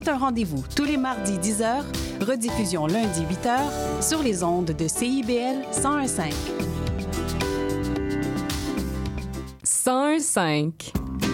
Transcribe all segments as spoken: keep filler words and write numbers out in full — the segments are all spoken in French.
C'est un rendez-vous tous les mardis dix heures, rediffusion lundi huit heures sur les ondes de C I B L cent un virgule cinq. cent un virgule cinq.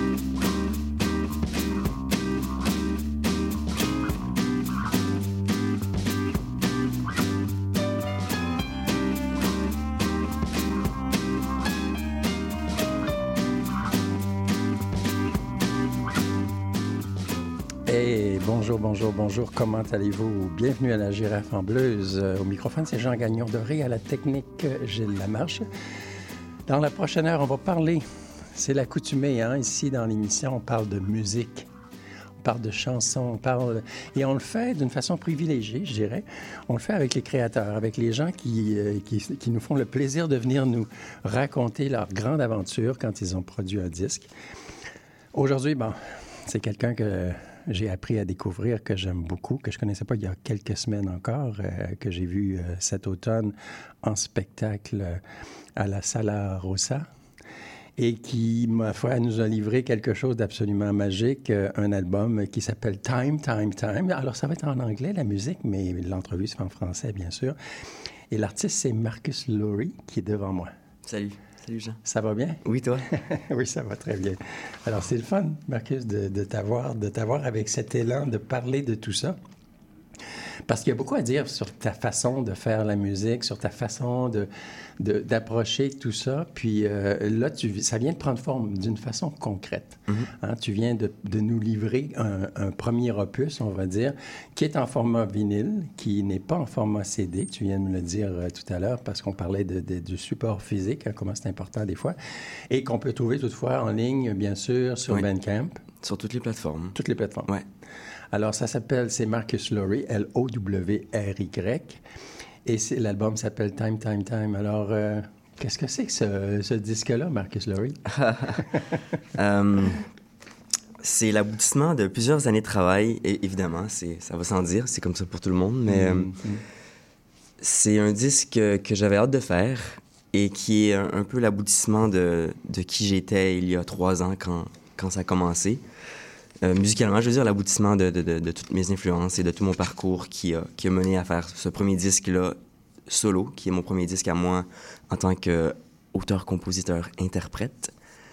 Hey, bonjour, bonjour, bonjour, comment allez-vous? Bienvenue à la Girafe en Bleuse. Au microphone, c'est Jean Gagnon Doré, à la technique, Gilles Lamarche. Dans la prochaine heure, on va parler, c'est l'accoutumée, hein? Ici, dans l'émission, on parle de musique, on parle de chansons, on parle... Et on le fait d'une façon privilégiée, je dirais. On le fait avec les créateurs, avec les gens qui, euh, qui, qui nous font le plaisir de venir nous raconter leur grande aventure quand ils ont produit un disque. Aujourd'hui, bon, c'est quelqu'un que... j'ai appris à découvrir, que j'aime beaucoup, que je ne connaissais pas il y a quelques semaines encore, euh, que j'ai vu euh, cet automne en spectacle euh, à la Sala Rossa, et qui, ma foi, nous a livré quelque chose d'absolument magique, euh, un album qui s'appelle Time, Time, Time. Alors, ça va être en anglais, la musique, mais l'entrevue, c'est en français, bien sûr. Et l'artiste, c'est Marcus Lowry, qui est devant moi. Salut. Salut Jean. Ça va bien? Oui, toi? Oui, ça va très bien. Alors, c'est le fun, Marcus, de, de t'avoir, de t'avoir avec cet élan de parler de tout ça. Parce qu'il y a beaucoup à dire sur ta façon de faire la musique, sur ta façon de, de, d'approcher tout ça. Puis euh, là, tu, ça vient de prendre forme d'une façon concrète. Mm-hmm. Hein, tu viens de, de nous livrer un, un premier opus, on va dire, qui est en format vinyle, qui n'est pas en format C D. Tu viens de me le dire euh, tout à l'heure parce qu'on parlait de, de, du support physique, hein, comment c'est important des fois, et qu'on peut trouver toutefois en ligne, bien sûr, sur oui. Bandcamp. Sur toutes les plateformes. Toutes les plateformes. Oui. Alors, ça s'appelle, c'est Marcus Lowry, L O W R Y, et c'est, l'album s'appelle Time, Time, Time. Alors, euh, qu'est-ce que c'est que ce, ce disque-là, Marcus Lowry? um, c'est l'aboutissement de plusieurs années de travail, et évidemment, c'est, ça va sans dire, c'est comme ça pour tout le monde, mais mm-hmm. euh, c'est un disque que j'avais hâte de faire et qui est un, un peu l'aboutissement de, de qui j'étais il y a trois ans quand, quand ça a commencé. Euh, musicalement, je veux dire, l'aboutissement de, de, de, de toutes mes influences et de tout mon parcours qui a, qui a mené à faire ce premier disque-là solo, qui est mon premier disque à moi en tant qu'auteur, compositeur, interprète.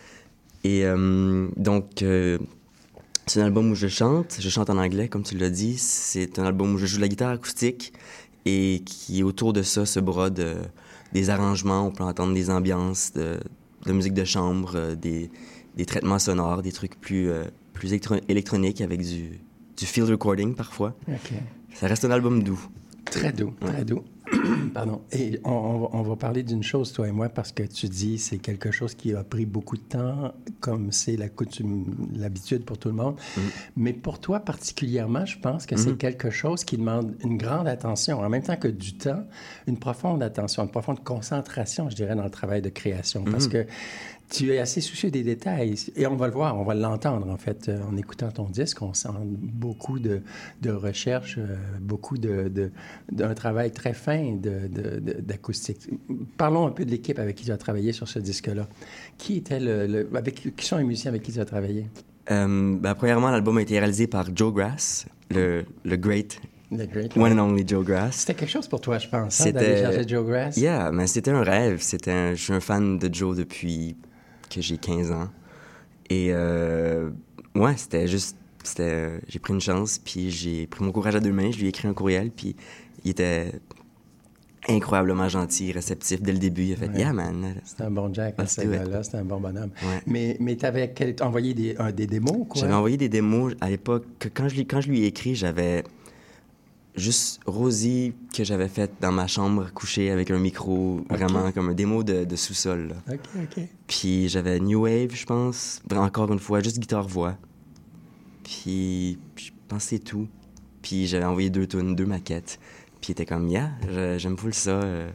Et euh, donc, euh, c'est un album où je chante. Je chante en anglais, comme tu l'as dit. C'est un album où je joue de la guitare acoustique et qui, autour de ça, se brode euh, des arrangements. On peut entendre des ambiances, de, de la musique de chambre, euh, des, des traitements sonores, des trucs plus... Euh, plus électro- électronique avec du, du field recording parfois. OK. Ça reste un album doux. Très doux, ouais. très doux. Pardon. Et on, on, va, on va parler d'une chose, toi et moi, parce que tu dis c'est quelque chose qui a pris beaucoup de temps, comme c'est la coutume, l'habitude pour tout le monde. Mm. Mais pour toi particulièrement, je pense que mm. c'est quelque chose qui demande une grande attention, en même temps que du temps, une profonde attention, une profonde concentration, je dirais, dans le travail de création. Parce mm. que tu es assez soucieux des détails. Et on va le voir, on va l'entendre, en fait, euh, en écoutant ton disque. On sent beaucoup de, de recherche, euh, beaucoup de, de, d'un travail très fin de, de, de, d'acoustique. Parlons un peu de l'équipe avec qui tu as travaillé sur ce disque-là. Qui était le... le avec, qui sont les musiciens avec qui tu as travaillé? Euh, ben, premièrement, l'album a été réalisé par Joe Grass, le, le great... The great one and only Joe Grass. C'était quelque chose pour toi, je pense, c'était... hein, d'aller chercher Joe Grass? Yeah, mais c'était un rêve. C'était un... Je suis un fan de Joe depuis... que j'ai quinze ans. Et euh, ouais, c'était juste... C'était, j'ai pris une chance, puis j'ai pris mon courage à deux mains, je lui ai écrit un courriel, puis il était incroyablement gentil, réceptif dès le début. Il a fait ouais. « Yeah, man! » C'était un bon Jack, ce gars-là, c'était un bon bonhomme. Ouais. Mais, mais tu avais envoyé des, un, des démos, quoi? J'avais envoyé des démos à l'époque. Que quand, je, quand je lui ai écrit, j'avais juste Rosie que j'avais faite dans ma chambre, couchée avec un micro, okay. vraiment comme un démo de, de sous-sol. Là. OK, OK. Puis j'avais New Wave, je pense, encore une fois, juste guitare-voix. Puis je pense que c'est tout. Puis j'avais envoyé deux tunes, deux maquettes. Puis il était comme, yeah, j'aime full ça. Euh,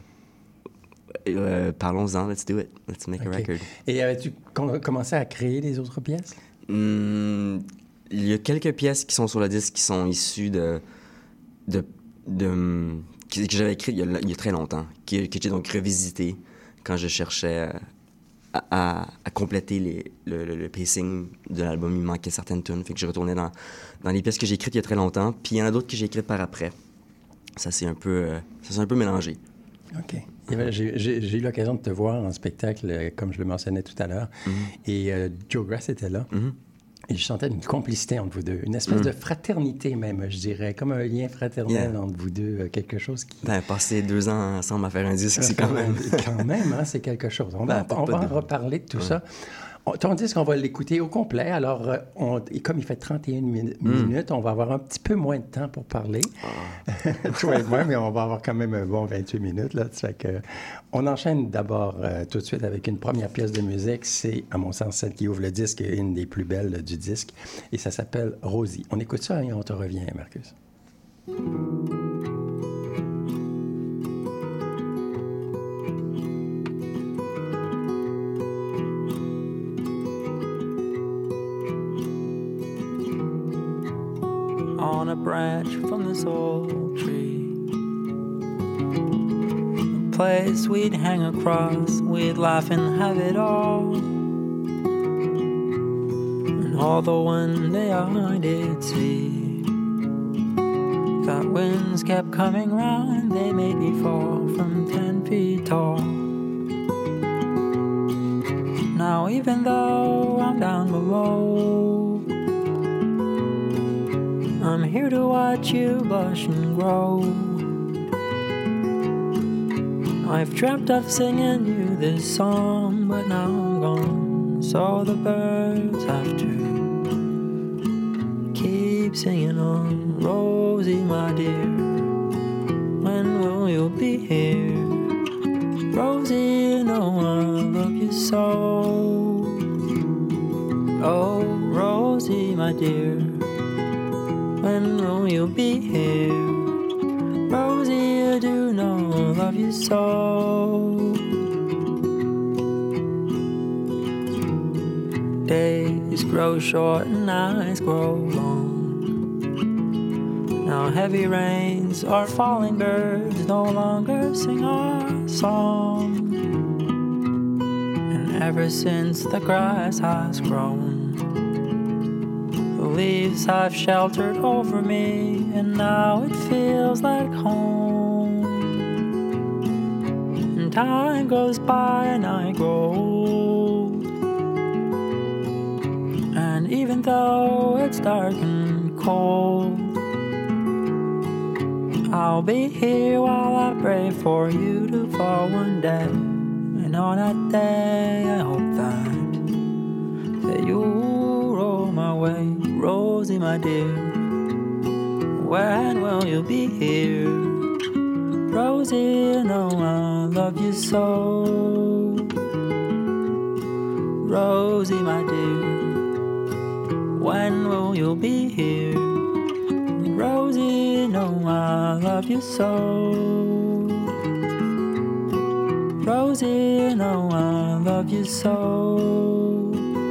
euh, parlons-en, let's do it. Let's make okay. a record. Et avais-tu com- commencé à créer les autres pièces? Hum, il y a quelques pièces qui sont sur le disque qui sont issues de... de, de que, que j'avais écrites il, il y a très longtemps, que, que j'ai donc revisité quand je cherchais à, à, à, à compléter les, le, le, le pacing de l'album. Il me manquait certaines tunes. Fait que je retournais dans, dans les pièces que j'ai écrites il y a très longtemps. Puis il y en a d'autres que j'ai écrites par après. Ça s'est un peu, euh, ça s'est un peu mélangé. OK. J'ai, j'ai, j'ai eu l'occasion de te voir en spectacle, comme je le mentionnais tout à l'heure. Mm-hmm. Et euh, Joe Grass était là. Mm-hmm. Et je sentais une complicité entre vous deux, une espèce mm. de fraternité même, je dirais, comme un lien fraternel yeah. entre vous deux, quelque chose qui... Ben, passer deux ans ensemble à faire un disque, c'est quand même... quand même, hein, c'est quelque chose. On va, ben, on va en de... reparler de tout ouais. ça. On, ton disque, on va l'écouter au complet. Alors, on, et comme il fait trente et une min- mm. minutes, on va avoir un petit peu moins de temps pour parler. Oh. Toi et moi, mais on va avoir quand même un bon vingt-huit minutes. Là. Ça fait que, on enchaîne d'abord euh, tout de suite avec une première pièce de musique. C'est, à mon sens, celle qui ouvre le disque et une des plus belles du disque. Et ça s'appelle Rosie. On écoute ça et on te revient, Marcus. On a branch from this old tree, a place we'd hang across, we'd laugh and have it all. And although one day I did see that winds kept coming round, they made me fall from ten feet tall. Now even though I'm down below, I'm here to watch you blush and grow. I've dreamt of singing you this song, but now I'm gone, so the birds have to keep singing on. Rosie, my dear, when will you be here? Rosie, you know I love you so. Oh, Rosie, my dear, when will you be here? Rosie, I do know I love you so. Days grow short and nights grow long. Now heavy rains are falling, birds no longer sing our song. And ever since the grass has grown, the leaves have sheltered over me, and now it feels like home. And time goes by and I grow old, and even though it's dark and cold, I'll be here while I pray for you to fall one day. And on that day I hope that, that you'll roll my way. Rosie, my dear, when will you be here? Rosie, you know I love you so. Rosie, my dear, when will you be here? Rosie, you know I love you so. Rosie, you know I love you so.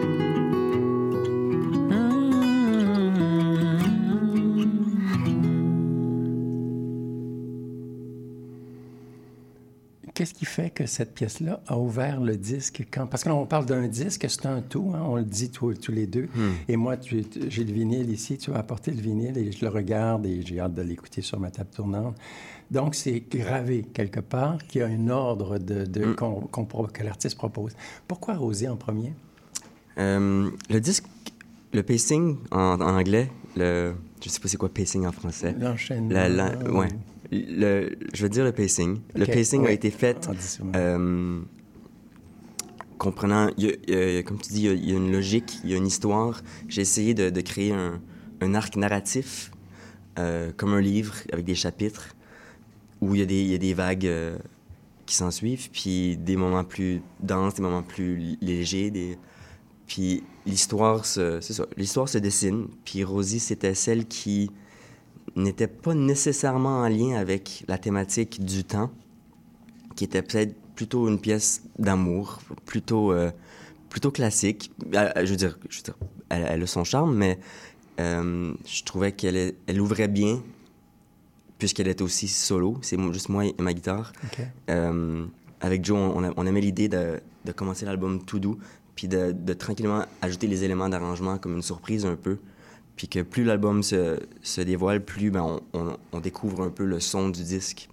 Qu'est-ce qui fait que cette pièce-là a ouvert le disque? Quand... Parce que là, on parle d'un disque, c'est un tout, hein? On le dit tous, tous les deux. Hmm. Et moi, tu, j'ai le vinyle ici, tu as apporté le vinyle et je le regarde et j'ai hâte de l'écouter sur ma table tournante. Donc, c'est gravé quelque part qu'il y a un ordre de, de, hmm. qu'on, qu'on, que l'artiste propose. Pourquoi Rosie en premier? Euh, le disque, le pacing en, en anglais, le, je ne sais pas c'est quoi pacing en français. L'enchaînement. La, la, ouais. Le, je veux dire le pacing. Okay. Le pacing oui. a été fait euh, comprenant, il y a, il y a, comme tu dis, il y, a, il y a une logique, il y a une histoire. J'ai essayé de, de créer un, un arc narratif, euh, comme un livre avec des chapitres, où il y a des, il y a des vagues euh, qui s'en suivent, puis des moments plus denses, des moments plus légers. Des... Puis l'histoire se, c'est ça, l'histoire se dessine. Puis Rosie, c'était celle qui n'était pas nécessairement en lien avec la thématique du temps, qui était peut-être plutôt une pièce d'amour, plutôt, euh, plutôt classique. Euh, je veux dire, je veux dire elle, elle a son charme, mais euh, je trouvais qu'elle est, elle ouvrait bien, puisqu'elle était aussi solo. C'est juste moi et ma guitare. Okay. Euh, avec Joe, on, a, on aimait l'idée de, de commencer l'album tout doux, puis de, de tranquillement ajouter les éléments d'arrangement comme une surprise un peu. Puis que plus l'album se, se dévoile, plus ben, on, on, on découvre un peu le son du disque.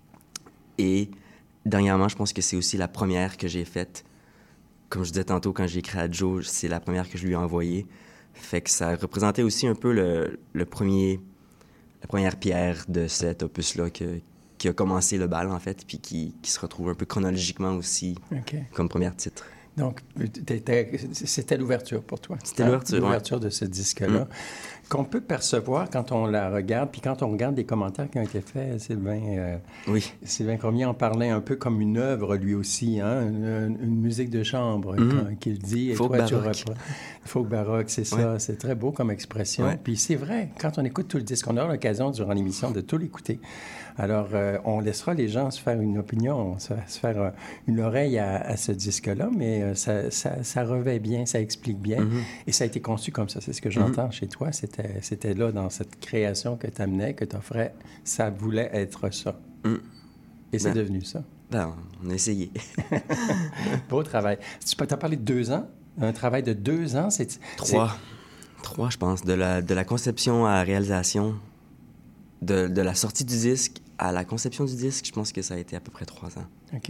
Et dernièrement, je pense que c'est aussi la première que j'ai faite. Comme je disais tantôt, quand j'ai écrit à Joe, c'est la première que je lui ai envoyée. Fait que ça représentait aussi un peu le, le premier, la première pierre de cet opus-là que, qui a commencé le bal, en fait, puis qui, qui se retrouve un peu chronologiquement aussi okay. comme premier titre. Donc, c'était l'ouverture pour toi. C'était l'ouverture, L'ouverture ouais. de ce disque-là. Mm. Qu'on peut percevoir quand on la regarde, puis quand on regarde les commentaires qui ont été faits, Sylvain, euh, oui. Sylvain Cormier en parlait un peu comme une œuvre, lui aussi, hein? une, une musique de chambre, mm. qu'il dit. Et folk toi, baroque. Tu folk baroque, c'est ça. Ouais. C'est très beau comme expression. Ouais. Puis c'est vrai, quand on écoute tout le disque, on aura l'occasion durant l'émission de tout l'écouter. Alors, euh, on laissera les gens se faire une opinion, se, se faire euh, une oreille à, à ce disque-là, mais euh, ça, ça, ça revêt bien, ça explique bien. Mm-hmm. Et ça a été conçu comme ça. C'est ce que j'entends mm-hmm. chez toi. C'était, c'était là, dans cette création que tu amenais, que tu offrais. Ça voulait être ça. Mm. Et c'est ben, devenu ça. Ben, on a essayé. Beau travail. Tu as parlé de deux ans. Un travail de deux ans, c'est... Trois. C'est... Trois, je pense. De la, de la conception à la réalisation, de, de la sortie du disque à la conception du disque, je pense que ça a été à peu près trois ans. OK.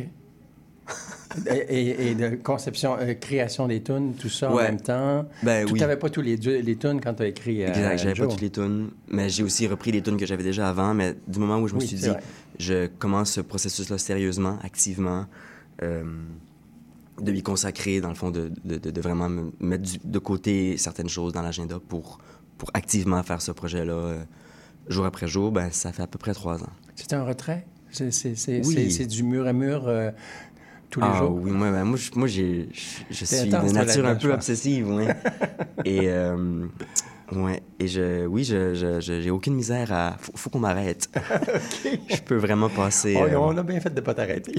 et, et de conception, euh, création des tunes, tout ça ouais. en même temps. Ben tu oui. n'avais pas tous les, les tunes quand tu as écrit. Euh, exact, j'avais Joe. pas toutes les tunes, mais j'ai aussi repris les tunes que j'avais déjà avant. Mais du moment où je me oui, suis dit, vrai. je commence ce processus-là sérieusement, activement, euh, de m'y consacrer, dans le fond, de, de, de, de vraiment me mettre du, de côté certaines choses dans l'agenda pour, pour activement faire ce projet-là euh, jour après jour, ben ça fait à peu près trois ans. C'est un retrait? C'est, c'est, c'est, oui. c'est, c'est du mur à mur euh, tous les ah, jours? Oui, moi, ben, moi, je, moi j'ai, je, je suis de nature un peu obsessive, oui. et, euh, ouais, et je, oui, je, je, je, j'ai aucune misère à... Faut, faut qu'on m'arrête. Okay. Je peux vraiment passer... Oh, euh... On a bien fait de ne pas t'arrêter.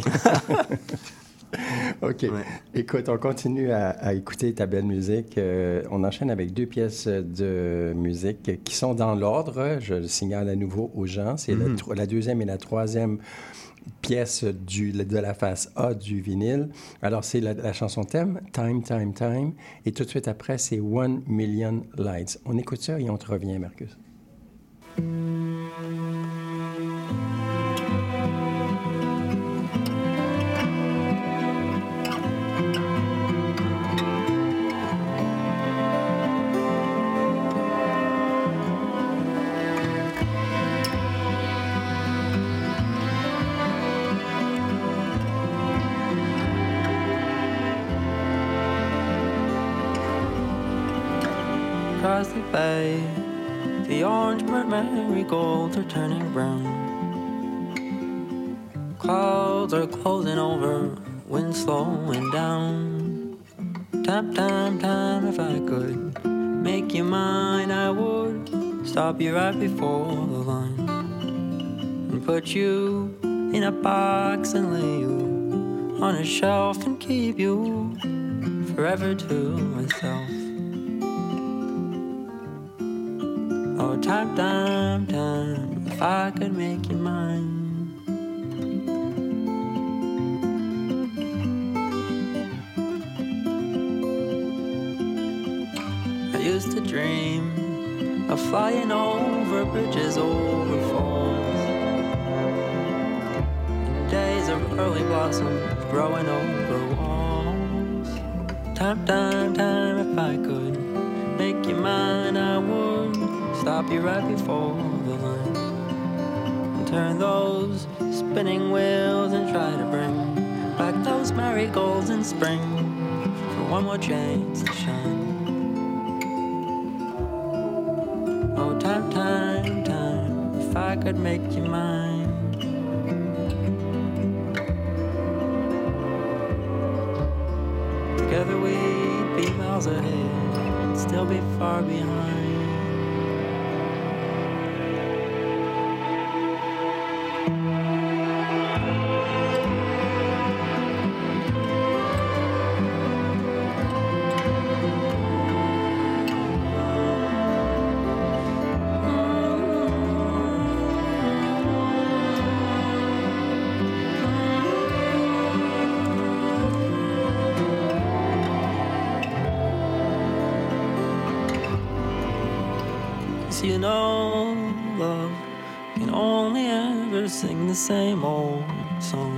OK. Ouais. Écoute, on continue à, à écouter ta belle musique. Euh, on enchaîne avec deux pièces de musique qui sont dans l'ordre. Je le signale à nouveau aux gens. C'est mm-hmm. la, la deuxième et la troisième pièce du, de la face A du vinyle. Alors, c'est la, la chanson thème, Time, Time, Time. Et tout de suite après, c'est One Million Lights. On écoute ça et on te revient, Marcus. Across the bay, the orange-burnt marigolds are turning brown. Clouds are closing over, wind slowing down. Time, time, time, if I could make you mine, I would stop you right before the line and put you in a box and lay you on a shelf and keep you forever to myself. Oh, time, time, time, if I could make you mine. I used to dream of flying over bridges, over falls, in days of early blossoms growing over walls. Time, time, time, if I could make you mine, I would stop you right before the line and turn those spinning wheels and try to bring back those marigolds in spring for one more chance to shine. Oh, time, time, time, if I could make you mine. Together we'd be miles ahead and still be far behind. you know love can only ever sing the same old song.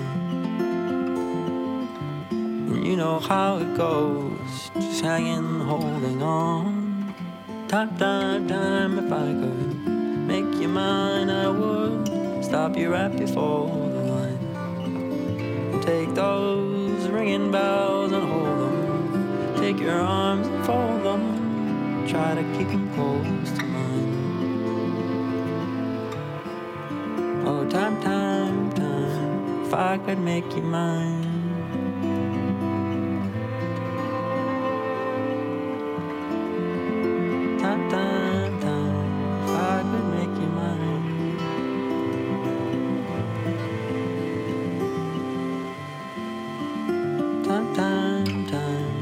And you know how it goes, just hanging, holding on. Time, time, time, if I could make you mine, I would stop you right before the line. And take those ringing bells and hold them. Take your arms and fold them. Try to keep them close to mine. Oh, time, time, time, if I could make you mine. Time, time, time, if I could make you mine. Time, time, time.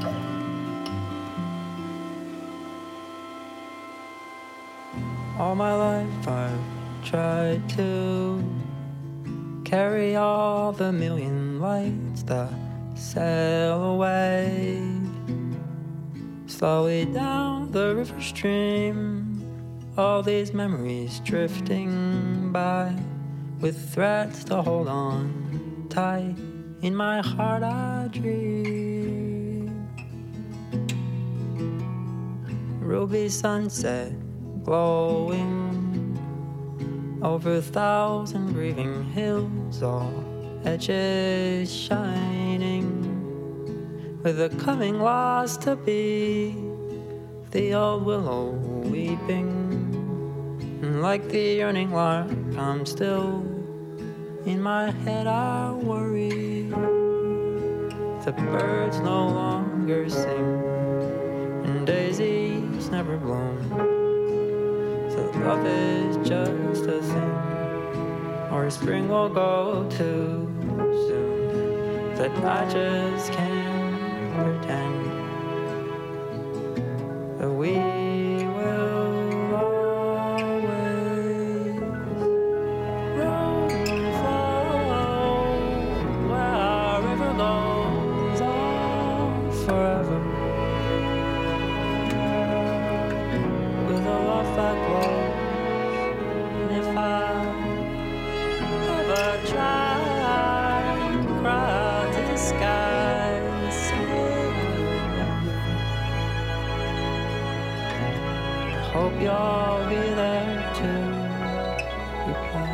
All my life I've tried to carry all the million lights that sail away slowly down the river stream. All these memories drifting by with threads to hold on tight. In my heart I dream. Ruby sunset glowing over a thousand grieving hills, all edges shining with a coming loss to be. The old willow weeping, and like the yearning lark I'm still in my head I worry. The birds no longer sing and daisies never bloom. Love is just a thing, or spring will go too soon, that I just can't pretend that we will always roam and flow where our river goes on forever, with a love that glows. If I ever try and cry to the sky and say, I hope you'll be there to reply.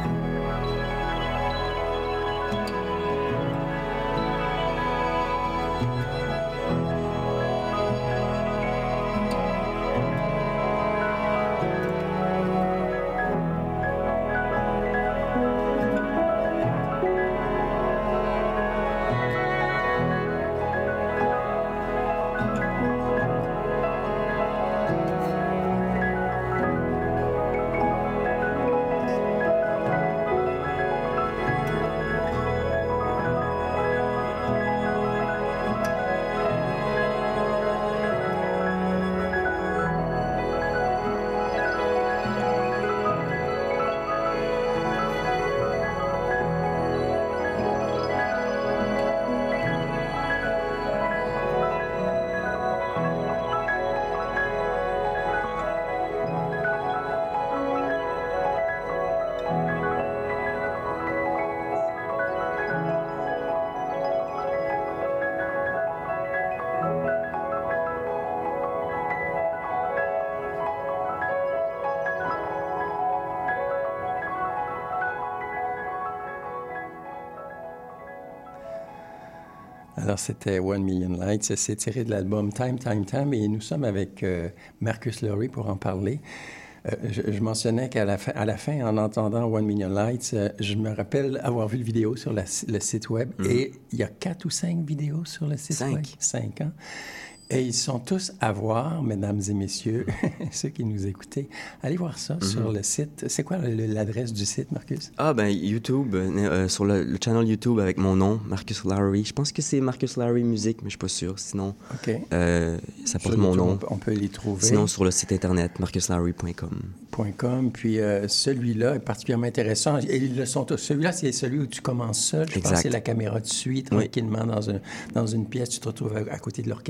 Alors, c'était One Million Lights. C'est tiré de l'album Time, Time, Time. Et nous sommes avec euh, Marcus Lowry pour en parler. Euh, je, je mentionnais qu'à la fin, à la fin, en entendant One Million Lights, euh, je me rappelle avoir vu le vidéo sur la, le site web. Mm-hmm. Et il y a quatre ou cinq vidéos sur le site cinq. web. Cinq. Hein? Et ils sont tous à voir, mesdames et messieurs, ceux qui nous écoutez. Allez voir ça mm-hmm. sur le site. C'est quoi le, l'adresse du site, Marcus? Ah, ben YouTube, euh, sur le, le channel YouTube avec mon nom, Marcus Lowry. Je pense que c'est Marcus Lowry Music, mais je suis pas sûr. Sinon, okay. euh, ça porte mon nom. On peut les trouver. Sinon, sur le site internet, marcus lowry point com. .com. Puis euh, celui-là est particulièrement intéressant. Et ils le sont tous. Celui-là, c'est celui où tu commences seul. Je exact. pense que c'est la caméra te suit tranquillement oui. dans, un, dans une pièce. Tu te retrouves à, à côté de l'orchestre de chambre.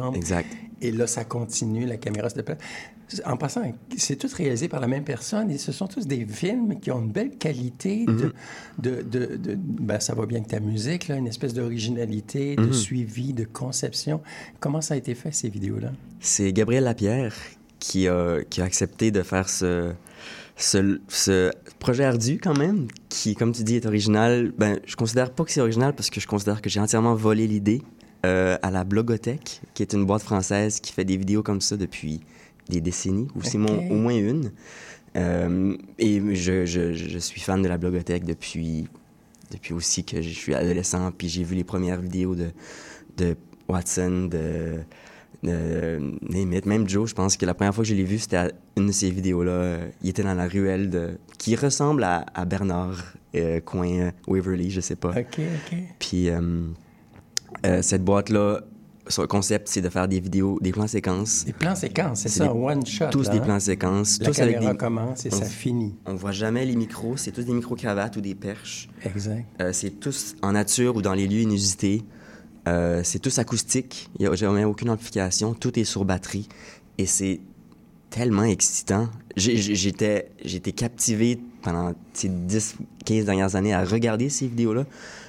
ensemble. Exact. Et là, ça continue, la caméra se déplace. En passant, c'est tout réalisé par la même personne et ce sont tous des films qui ont une belle qualité de... Mm-hmm. de, de, de ben, ça va bien avec ta musique, là, une espèce d'originalité, de mm-hmm. suivi, de conception. Comment ça a été fait, ces vidéos-là? C'est Gabriel Lapierre qui a, qui a accepté de faire ce... Ce, ce projet ardu, quand même, qui, comme tu dis, est original. Ben, je considère pas que c'est original parce que je considère que j'ai entièrement volé l'idée euh, à la Blogothèque, qui est une boîte française qui fait des vidéos comme ça depuis des décennies, ou c'est okay. au moins une. Euh, et je, je, je suis fan de la Blogothèque depuis, depuis aussi que je suis adolescent, puis j'ai vu les premières vidéos de, de Watson, de... Euh, même Joe, je pense que la première fois que je l'ai vu, c'était à une de ces vidéos-là. Euh, il était dans la ruelle de... qui ressemble à, à Bernard, euh, coin euh, Waverly, je sais pas. OK, OK. Puis euh, euh, cette boîte-là, son concept, c'est de faire des vidéos, des plans séquences. Des plans séquences, c'est, c'est ça, des, one shot. Tous là, des hein? plans séquences. La tous caméra avec des... commence et on, ça finit. On voit jamais les micros, c'est tous des micro-cravates ou des perches. Exact. Euh, c'est tous en nature ou dans les lieux inusités. Euh, c'est tous acoustique, il n'y a jamais aucune amplification, tout est sur batterie et c'est tellement excitant. J'ai, j'étais, j'étais captivé pendant ces dix quinze dernières années à regarder ces vidéos-là.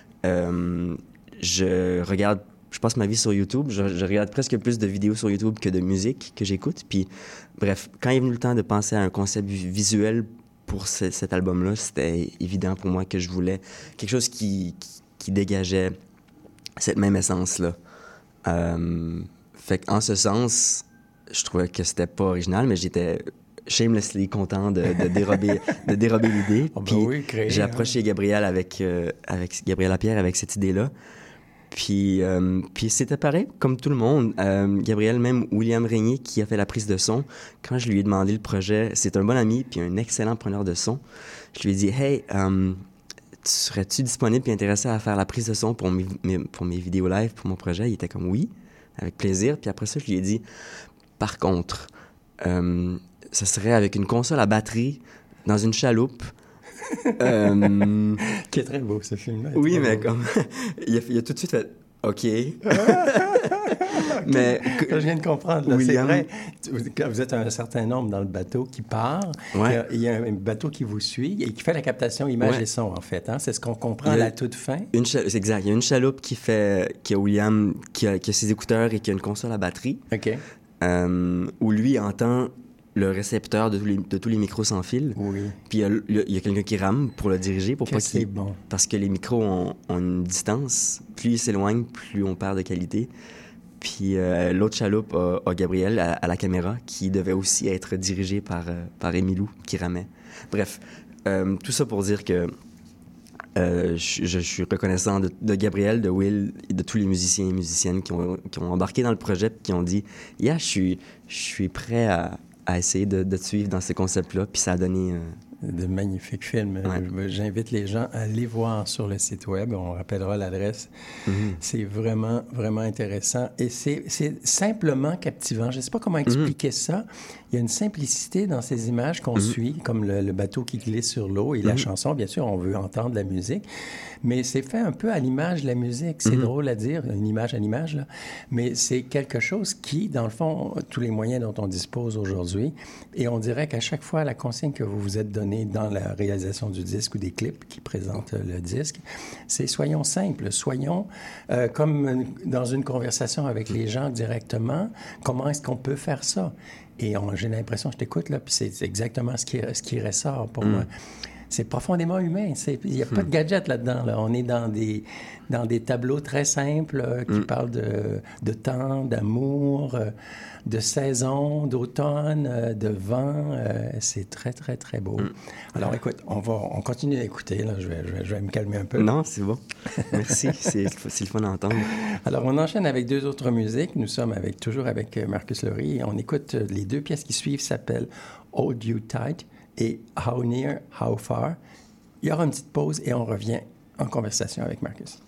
Euh, je regarde, je passe ma vie sur YouTube, je, je regarde presque plus de vidéos sur YouTube que de musique que j'écoute. Puis, bref, quand il est venu le temps de penser à un concept visuel pour ce, cet album-là, c'était évident pour moi que je voulais quelque chose qui, qui, qui dégageait cette même essence-là. Euh, fait qu'en ce sens, je trouvais que c'était pas original, mais j'étais shamelessly content de, de dérober, de dérober l'idée. Oh ben Puis oui, créé, j'ai approché hein. Gabriel avec, euh, avec Gabriel Lapierre avec cette idée-là. Puis, euh, puis c'était pareil, comme tout le monde. Euh, Gabriel, même William Régnier, qui a fait la prise de son, quand je lui ai demandé le projet, c'est un bon ami puis un excellent preneur de son. Je lui ai dit « Hey, um, serais-tu disponible et intéressé à faire la prise de son pour mes, mes, pour mes vidéos live, pour mon projet? » Il était comme « Oui, avec plaisir. » Puis après ça, je lui ai dit « Par contre, euh, ça serait avec une console à batterie dans une chaloupe. » euh, Qui est très beau, ce film-là. Oui, mais beau. comme... il, a, il a tout de suite fait « OK. » Mais je viens de comprendre. Là, William... C'est vrai, quand vous êtes un certain nombre dans le bateau qui part, ouais. il y a un bateau qui vous suit et qui fait la captation image ouais. et son, en fait. Hein? C'est ce qu'on comprend à la toute fin. Une chal... C'est exact. Il y a une chaloupe qui fait... qui a William, qui a, qui a ses écouteurs et qui a une console à batterie. OK. Euh, où lui entend le récepteur de tous les, de tous les micros sans fil. Oui. Puis il y a, il y a quelqu'un qui rame pour le diriger, pour que pas c'est qu'il... bon. Parce que les micros ont, ont une distance. Plus ils s'éloignent, plus on perd de qualité. Puis euh, l'autre chaloupe a, a Gabriel à, à la caméra, qui devait aussi être dirigé par, euh, par Émilou, qui ramait. Bref, euh, tout ça pour dire que euh, je, je suis reconnaissant de, de Gabriel, de Will, et de tous les musiciens et musiciennes qui ont, qui ont embarqué dans le projet et qui ont dit « Yeah, je suis, je suis prêt à, à essayer de, de te suivre dans ces concepts-là. » Puis ça a donné... Euh, de magnifiques films. Ouais. J'invite les gens à aller voir sur le site web. On rappellera l'adresse. Mm-hmm. C'est vraiment, vraiment intéressant. Et c'est, c'est simplement captivant. Je ne sais pas comment expliquer mm-hmm. ça. Il y a une simplicité dans ces images qu'on mm-hmm. suit, comme le, le bateau qui glisse sur l'eau et mm-hmm. la chanson. Bien sûr, on veut entendre la musique. Mais c'est fait un peu à l'image de la musique. C'est mm-hmm. drôle à dire, une image à l'image, là. Mais c'est quelque chose qui, dans le fond, tous les moyens dont on dispose aujourd'hui. Et on dirait qu'à chaque fois, la consigne que vous vous êtes donnée dans la réalisation du disque ou des clips qui présentent le disque, c'est soyons simples, soyons euh, comme dans une conversation avec les gens directement, comment est-ce qu'on peut faire ça? Et on, j'ai l'impression, je t'écoute là, puis c'est, c'est exactement ce qui, ce qui ressort pour mm. moi. C'est profondément humain. Il n'y a pas de gadget là-dedans. Là. On est dans des, dans des tableaux très simples euh, qui mm. parlent de, de temps, d'amour, euh, de saison, d'automne, euh, de vent. Euh, c'est très, très, très beau. Mm. Alors, écoute, on va on continue d'écouter. Là. Je, vais, je, vais, je vais me calmer un peu. Non, c'est bon. Merci. c'est, c'est le fun d'entendre. Alors, on enchaîne avec deux autres musiques. Nous sommes avec, toujours avec Marcus Laurie. On écoute les deux pièces qui suivent, s'appellent « Hold You Tight » et « How Near, How Far ». Il y aura une petite pause et on revient en conversation avec Marcus.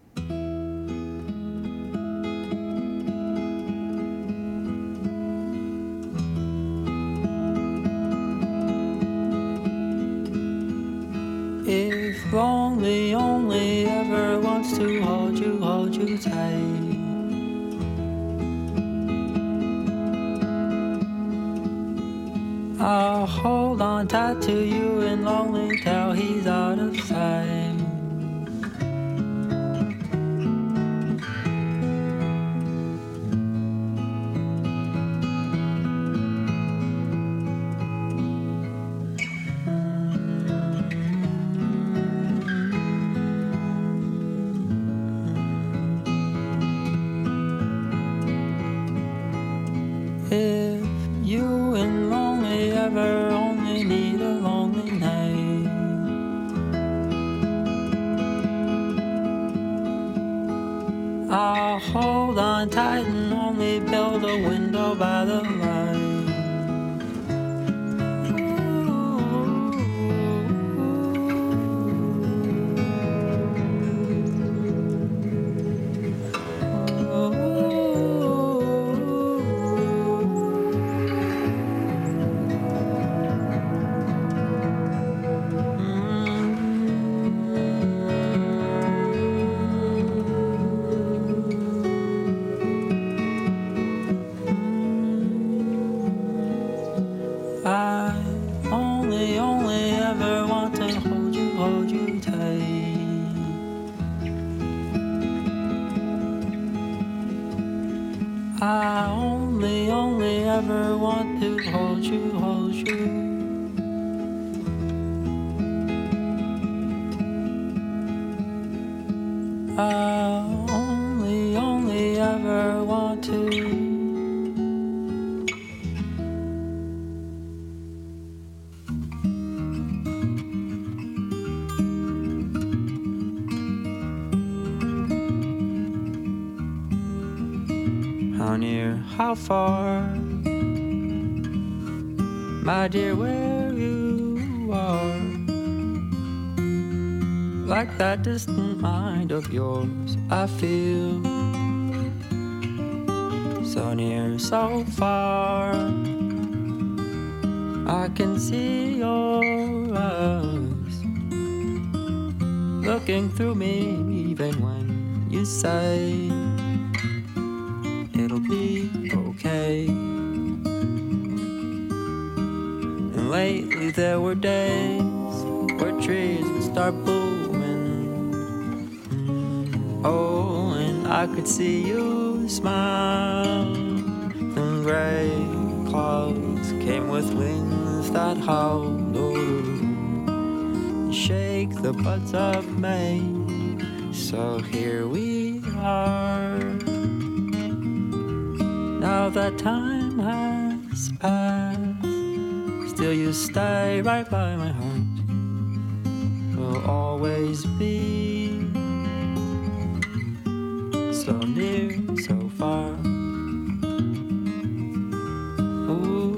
If only, only ever wants to hold you, hold you tight. on tight to you and lonely till he's out of sight. If you and lonely ever only need a lonely night, I'll hold on tight and only build a window by the light. I only, only ever want to hold you, hold you tight. I only, only ever want to hold you, hold you. I only, only ever want to. How near, how far, my dear, where you are, like that distant mind of yours, I feel so near, so far. I can see your eyes looking through me, even when you say it'll be okay. And lately there were days where trees would start blooming. Oh, and I could see you smile. And gray clouds came with winds that howled. And shake the buds of May. So here we are. Now that time has passed, still you stay right by my heart. Will always be so near, so far. Ooh.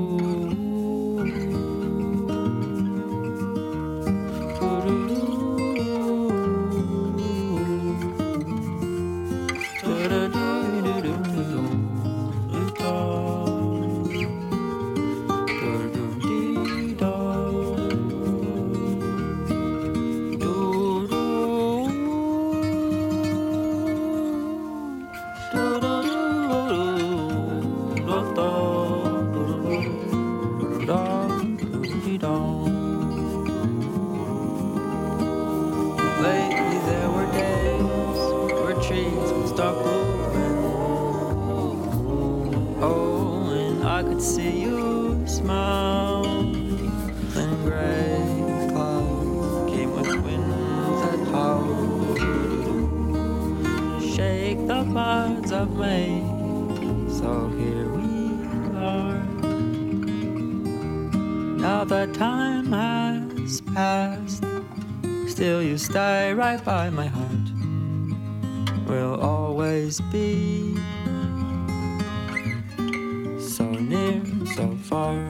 Lately there were days where trees would start blooming. Oh, and I could see you smile. Then gray clouds came with winds that howled. Shake the buds of May. So here we are. Now that time has passed, still you stay right by my heart. We'll always be so near, so far.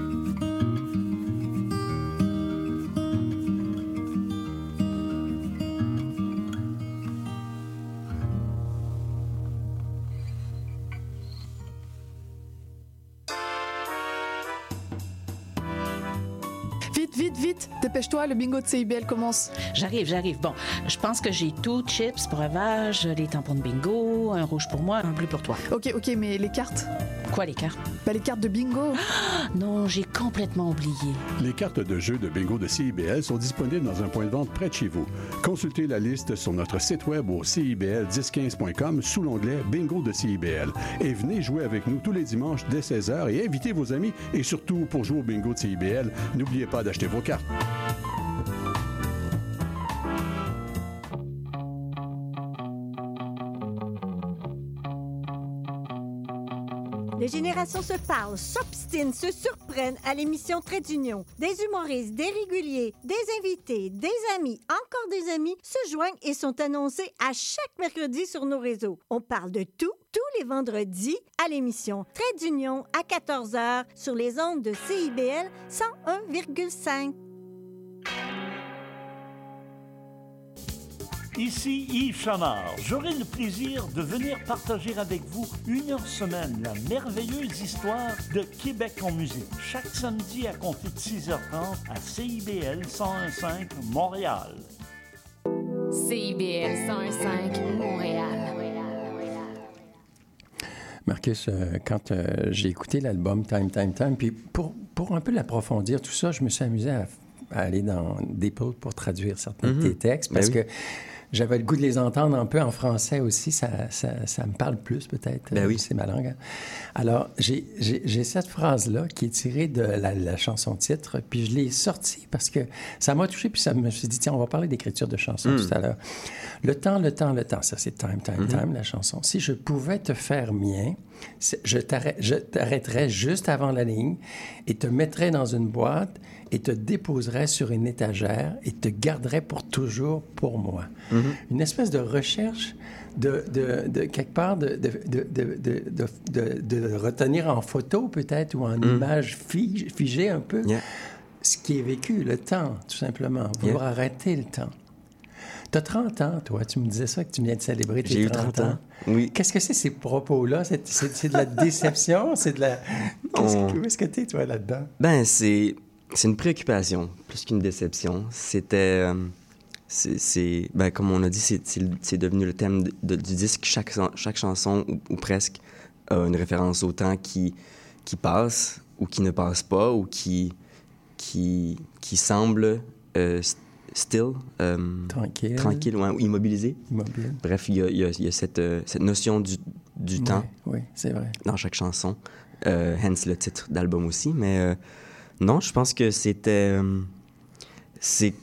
Vite, vite, vite, dépêche-toi, le bingo de C I B L commence. J'arrive, j'arrive. Bon, je pense que j'ai tout, chips, breuvage, les tampons de bingo, un rouge pour moi, un bleu pour toi. Ok, ok, mais les cartes? Quoi, les cartes? Ben, les cartes de bingo. Ah, non, j'ai complètement oublié. Les cartes de jeu de bingo de C I B L sont disponibles dans un point de vente près de chez vous. Consultez la liste sur notre site web au c i b l dix quinze point com sous l'onglet Bingo de C I B L. Et venez jouer avec nous tous les dimanches dès seize heures et invitez vos amis. Et surtout, pour jouer au bingo de C I B L, n'oubliez pas d'acheter vos cartes. Les générations se parlent, s'obstinent, se surprennent à l'émission Trait d'Union. Des humoristes, des réguliers, des invités, des amis, encore des amis se joignent et sont annoncés à chaque mercredi sur nos réseaux. On parle de tout, tous les vendredis à l'émission Trait d'Union à quatorze heures sur les ondes de C I B L cent un virgule cinq. Ici Yves Chamard. J'aurai le plaisir de venir partager avec vous une heure semaine la merveilleuse histoire de Québec en musique. Chaque samedi à compter de six heures trente à C I B L cent un virgule cinq Montréal. C I B L cent un virgule cinq Montréal. Marcus, euh, quand euh, j'ai écouté l'album Time, Time, Time, puis pour, pour un peu l'approfondir, tout ça, je me suis amusé à, à aller dans DeepL pour traduire certains mm-hmm. de tes textes, parce ben oui. que j'avais le goût de les entendre un peu en français aussi. Ça, ça, ça me parle plus, peut-être. Ben oui. C'est ma langue. Hein? Alors, j'ai, j'ai, j'ai cette phrase-là qui est tirée de la, la chanson-titre, puis je l'ai sortie parce que ça m'a touché, puis ça me suis dit, tiens, on va parler d'écriture de chansons mm. tout à l'heure. Le temps, le temps, le temps. Ça, c'est Time, Time, mm-hmm. Time, la chanson. Si je pouvais te faire mien, je, t'arrête, je t'arrêterais juste avant la ligne et te mettrais dans une boîte et te déposerais sur une étagère et te garderais pour toujours pour moi. Mm-hmm. Une espèce de recherche de, de, de quelque part de, de, de, de, de, de, de retenir en photo peut-être ou en mm. image fige, figée un peu yeah. ce qui est vécu, le temps, tout simplement. Vouloir yeah. arrêter le temps. Tu as trente ans, toi. Tu me disais ça, que tu viens de célébrer tes J'ai trente, eu trente ans. ans. Oui. Qu'est-ce que c'est, ces propos-là? C'est, c'est, c'est de la déception? C'est de la... Qu'est-ce On... que, où est-ce que t'es, toi, là-dedans? Ben, c'est... C'est une préoccupation, plus qu'une déception. C'était... Euh, c'est, c'est, ben, comme on a dit, c'est, c'est, c'est devenu le thème de, de, du disque. Chaque, chaque chanson, ou, ou presque, a une référence au temps qui, qui passe ou qui ne passe pas ou qui, qui, qui semble euh, still, euh, tranquille, tranquille ouais, ou immobilisé. Immobile. Bref, il y a, il y a, il y a cette, euh, cette notion du, du oui, temps oui, c'est vrai. Dans chaque chanson. Euh, hence le titre d'album aussi, mais... Euh, Non, je pense que c'était... Euh, c'est...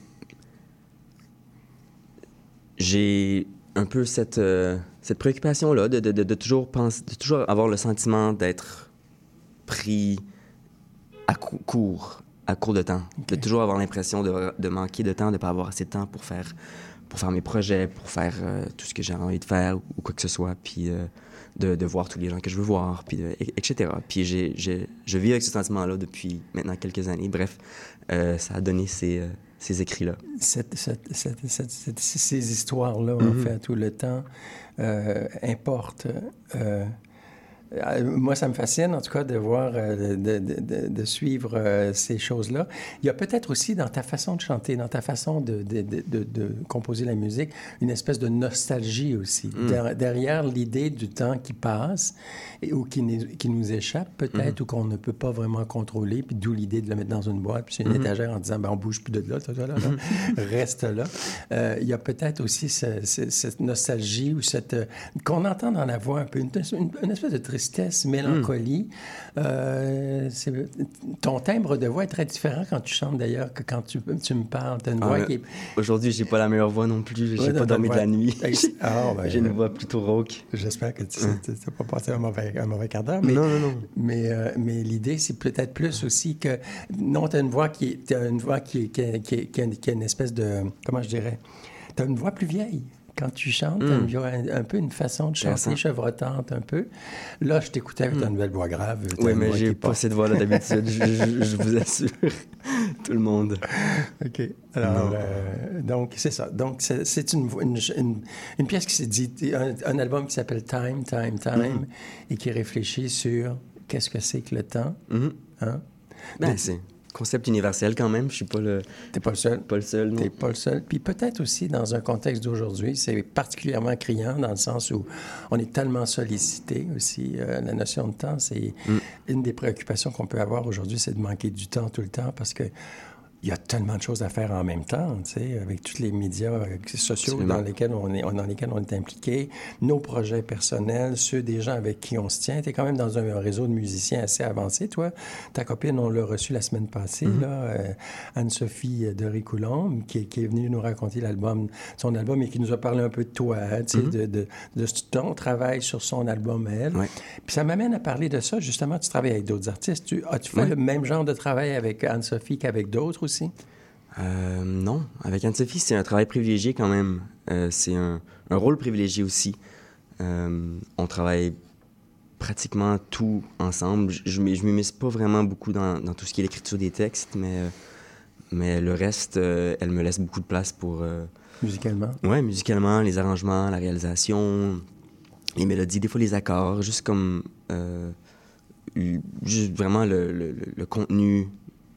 J'ai un peu cette, euh, cette préoccupation-là de, de, de, de, toujours penser, de toujours avoir le sentiment d'être pris à cou- court, à court de temps. Okay. De toujours avoir l'impression de, de manquer de temps, de ne pas avoir assez de temps pour faire, pour faire mes projets, pour faire euh, tout ce que j'ai envie de faire ou, ou quoi que ce soit. Puis... Euh, De, de voir tous les gens que je veux voir, puis de, et cetera. Puis j'ai, j'ai, je vis avec ce sentiment-là depuis maintenant quelques années. Bref, euh, ça a donné ces, euh, ces écrits-là. Cette, cette, cette, cette, cette, ces histoires-là, mm-hmm. en fait, tout le temps, euh, importent. Euh, moi, ça me fascine, en tout cas, de voir, euh, de, de, de, de suivre euh, ces choses-là. Il y a peut-être aussi dans ta façon de chanter, dans ta façon de, de, de, de, de composer la musique, une espèce de nostalgie aussi. Mm. Der, derrière l'idée du temps qui passe et, ou qui, qui nous échappe peut-être, mm. ou qu'on ne peut pas vraiment contrôler, puis d'où l'idée de le mettre dans une boîte, puis sur une mm. étagère en disant, ben, on bouge plus de là, ça, ça, là, là. Reste là. Euh, il y a peut-être aussi ce, ce, cette nostalgie ou cette... Euh, qu'on entend dans la voix un peu, une, une, une espèce de tristesse, mélancolie. Mm. Euh, c'est, ton timbre de voix est très différent quand tu chantes, d'ailleurs, que quand tu, tu me parles. Tu as une voix ah, qui est... Aujourd'hui, j'ai pas la meilleure voix non plus. J'ai ouais, pas dormi de la nuit. Ah, ben, j'ai une voix plutôt rauque. J'espère que tu n'as mm. pas passé un mauvais, un mauvais quart d'heure. Mais, non, non, non. Mais, euh, mais l'idée, c'est peut-être plus aussi que... Non, tu as une voix qui est... T'as une voix qui, qui, qui, qui, a, qui a une espèce de... Comment je dirais? Tu as une voix plus vieille. Quand tu chantes, mm. tu as un, un peu une façon de chanter chevrotante un peu. Là, je t'écoutais avec mm. ta nouvelle voix grave. Oui, mais j'ai pas cette voix-là d'habitude, je, je, je vous assure. Tout le monde. OK. Alors, euh, donc, c'est ça. Donc, c'est, c'est une, une, une, une pièce qui s'est dit, un, un album qui s'appelle Time, Time, Time, mm. et qui réfléchit sur qu'est-ce que c'est que le temps. Mm. Hein? Ben, de, c'est... concept universel quand même. Je suis pas le... T'es pas le seul. Pas le seul, non. T'es pas le seul. Puis peut-être aussi, dans un contexte d'aujourd'hui, c'est particulièrement criant dans le sens où on est tellement sollicité aussi. Euh, la notion de temps, c'est mm. une des préoccupations qu'on peut avoir aujourd'hui, c'est de manquer du temps tout le temps parce que il y a tellement de choses à faire en même temps, tu sais, avec tous les médias sociaux dans lesquels on est, dans lesquels on est impliqué, nos projets personnels, ceux des gens avec qui on se tient. Tu es quand même dans un réseau de musiciens assez avancé, toi. Ta copine, on l'a reçue la semaine passée, mm-hmm. là, euh, Anne-Sophie de Ricoulombe, qui, qui est venue nous raconter l'album, son album et qui nous a parlé un peu de toi, hein, tu sais, mm-hmm. de, de, de ton travail sur son album, elle. Ouais. Puis ça m'amène à parler de ça. Justement, tu travailles avec d'autres artistes. Tu, as-tu fait ouais. le même genre de travail avec Anne-Sophie qu'avec d'autres aussi? Euh, non. Avec Anne-Sophie, c'est un travail privilégié quand même. Euh, c'est un, un rôle privilégié aussi. Euh, on travaille pratiquement tout ensemble. Je ne m'immisce pas vraiment beaucoup dans, dans tout ce qui est l'écriture des textes, mais, euh, mais le reste, euh, elle me laisse beaucoup de place pour... Euh... Musicalement? Oui, musicalement, les arrangements, la réalisation, les mélodies, des fois les accords, juste comme... Euh, juste vraiment le, le, le contenu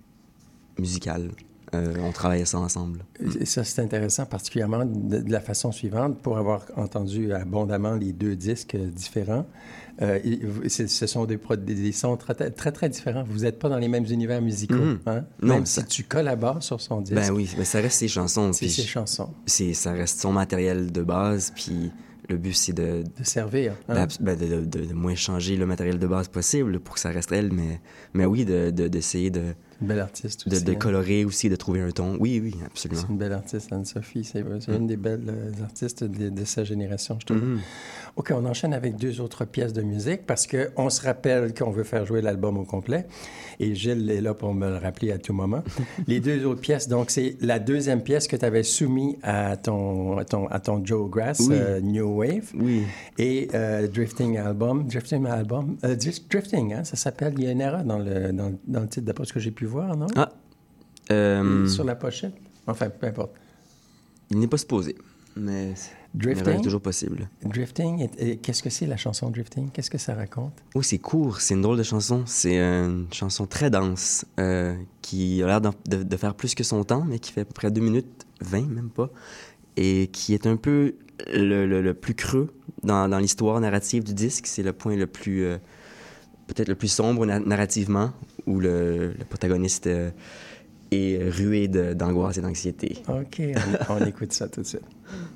musical. Euh, on travaillait ça ensemble. Et ça, c'est intéressant, particulièrement de, de la façon suivante, pour avoir entendu abondamment les deux disques différents. Euh, ce sont des, des sons très, très, très différents. Vous n'êtes pas dans les mêmes univers musicaux. Mm-hmm. Hein? Non, Même ça... si tu collabores sur son disque. Ben oui, ben ça reste ses chansons. C'est ses chansons. C'est, ça reste son matériel de base, puis... Le but, c'est de... De servir. Hein? Ben, de, de, de, de moins changer le matériel de base possible pour que ça reste elle, mais, mais oui, de, de, d'essayer de... Une belle artiste de, aussi. De hein? colorer aussi, de trouver un ton. Oui, oui, absolument. C'est une belle artiste, Anne-Sophie. C'est, c'est une des belles euh, artistes de, de sa génération, je trouve. Mm-hmm. OK, on enchaîne avec deux autres pièces de musique parce qu'on se rappelle qu'on veut faire jouer l'album au complet. Et Gilles est là pour me le rappeler à tout moment. Les deux autres pièces, donc c'est la deuxième pièce que tu avais soumise à ton, à ton, à ton Joe Grass, oui. euh, New Wave. Oui. Et euh, Drifting Album. Drifting Album. Euh, Drifting, hein, ça s'appelle. Il y a une erreur dans le, dans, dans le titre, d'après ce que j'ai pu voir, non? Ah. Euh... Sur la pochette. Enfin, peu importe. Il n'est pas supposé, mais Drifting est toujours possible. Drifting, et, et, qu'est-ce que c'est la chanson Drifting? Qu'est-ce que ça raconte? Oh, c'est court, c'est une drôle de chanson. C'est une chanson très dense euh, qui a l'air de, de faire plus que son temps, mais qui fait à peu près deux minutes vingt, même pas, et qui est un peu le, le, le plus creux dans, dans l'histoire narrative du disque. C'est le point le plus... Euh, peut-être le plus sombre na- narrativement, où le, le protagoniste euh, est rué de, d'angoisse et d'anxiété. OK, on, on écoute ça tout de suite.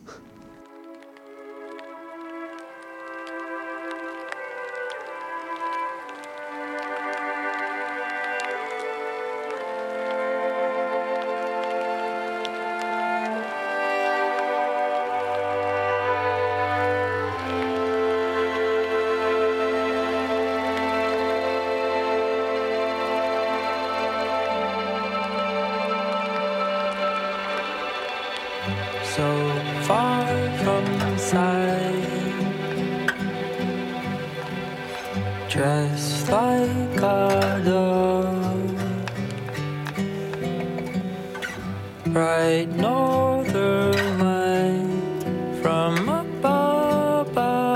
So far from sight, dressed like a dove, bright northern light from above,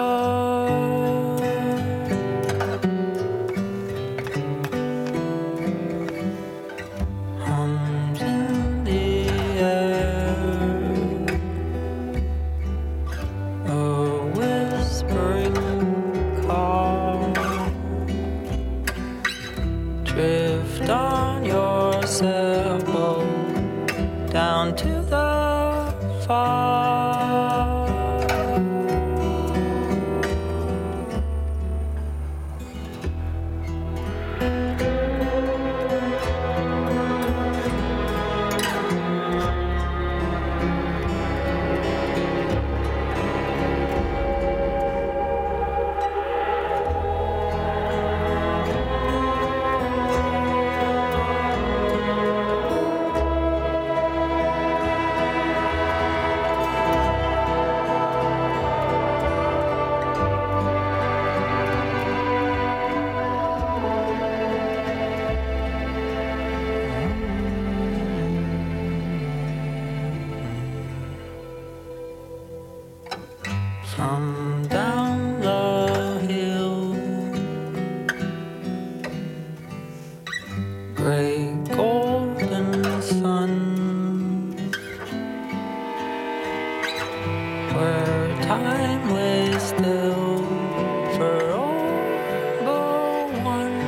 hums in the air. Drift on your sailboat down to the far. From down the hill, gray gold time lay still for all but one.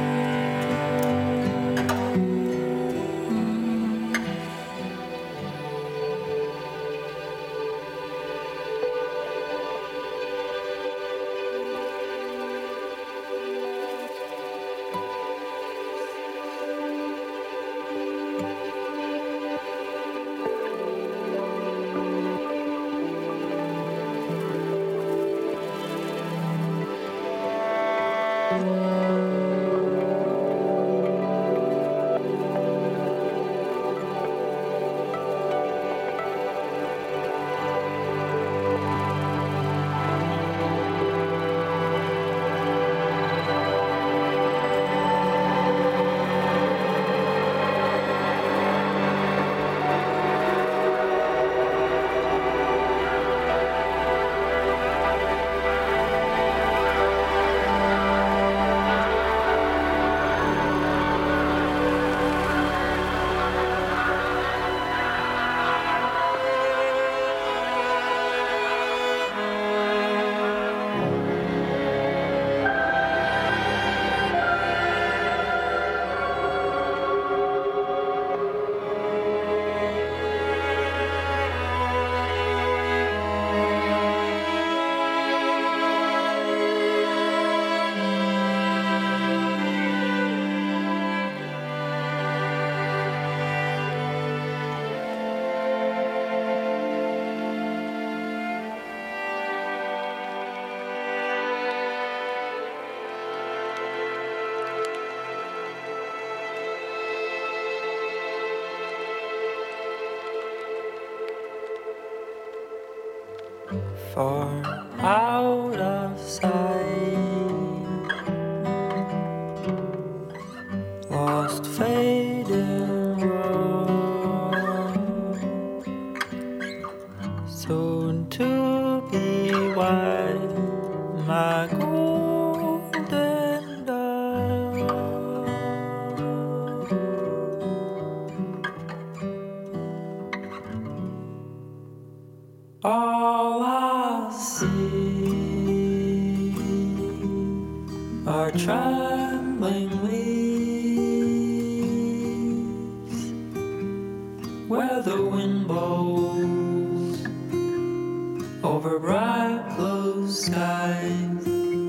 Far out of sight, lost fading road, soon to be white, my golden dove. All I see are trembling leaves where the wind blows over bright blue skies.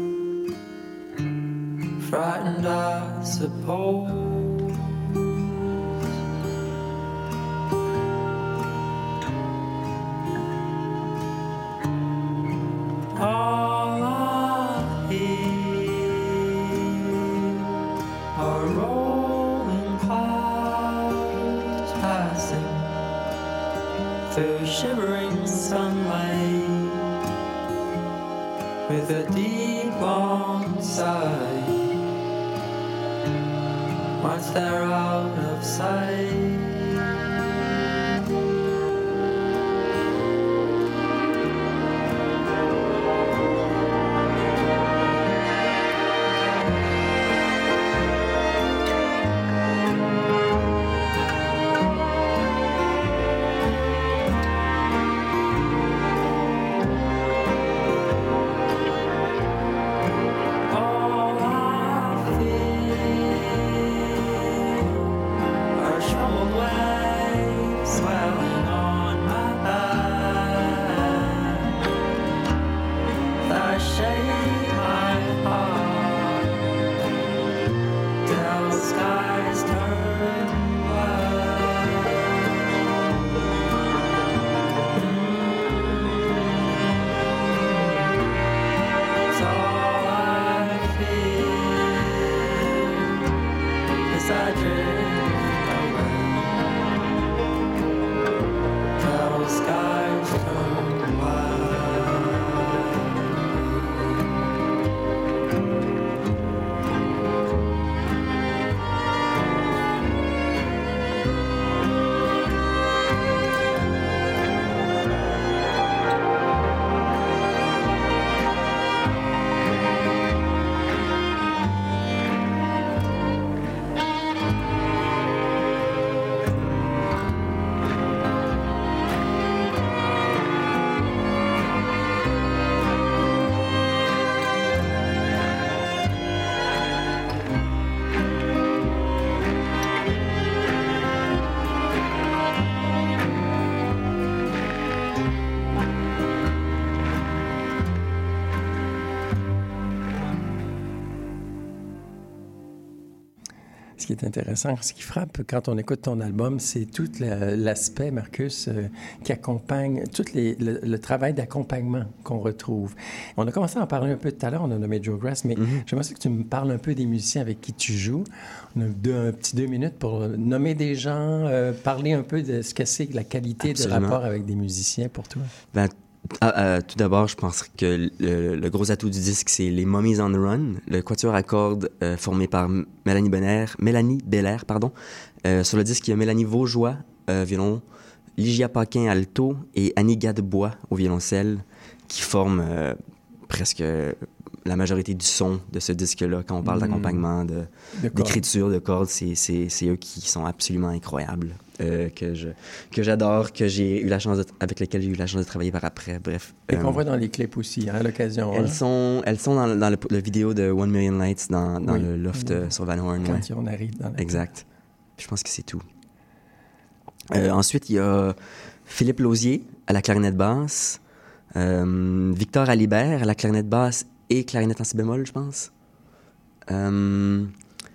Frightened, I suppose. All I hear are rolling clouds passing through shivering sunlight with a deep long sigh. Once they're out of sight, all I feel are troubled waves ce qui est intéressant, ce qui frappe quand on écoute ton album, c'est tout la, l'aspect, Marcus, euh, qui accompagne, tout les, le, le travail d'accompagnement qu'on retrouve. On a commencé à en parler un peu tout à l'heure, on a nommé Joe Grass, mais mm-hmm. j'aimerais que tu me parles un peu des musiciens avec qui tu joues. On a deux, un petit deux minutes pour nommer des gens, euh, parler un peu de ce que c'est la qualité Absolument. de rapport avec des musiciens pour toi. Ben, Ah, euh, tout d'abord, je pense que le, le gros atout du disque, c'est les Mummies on the Run, le quatuor à cordes euh, formé par Mélanie Belair, Mélanie Belair, pardon. Euh, sur le disque, il y a Mélanie Vaugeois, euh, violon, Ligia Paquin, alto, et Annie Gadebois au violoncelle, qui forment euh, presque la majorité du son de ce disque-là. Quand on parle mmh. d'accompagnement, de, de d'écriture, de cordes, c'est, c'est, c'est eux qui sont absolument incroyables. Euh, que, je, que j'adore, que j'ai eu la chance de, avec lesquels j'ai eu la chance de travailler par après, bref. Et qu'on euh, voit dans les clips aussi, hein, à l'occasion. Elles hein? sont, elles sont dans, dans le, le vidéo de One Million Lights dans, dans oui. le loft oui. sur Van Horn. Quand ouais. on arrive dans la... Exact. Je pense que c'est tout. Euh, ensuite, il y a Philippe Lausier à la clarinette basse, euh, Victor Alibert à la clarinette basse et clarinette en si bémol, je pense. Euh,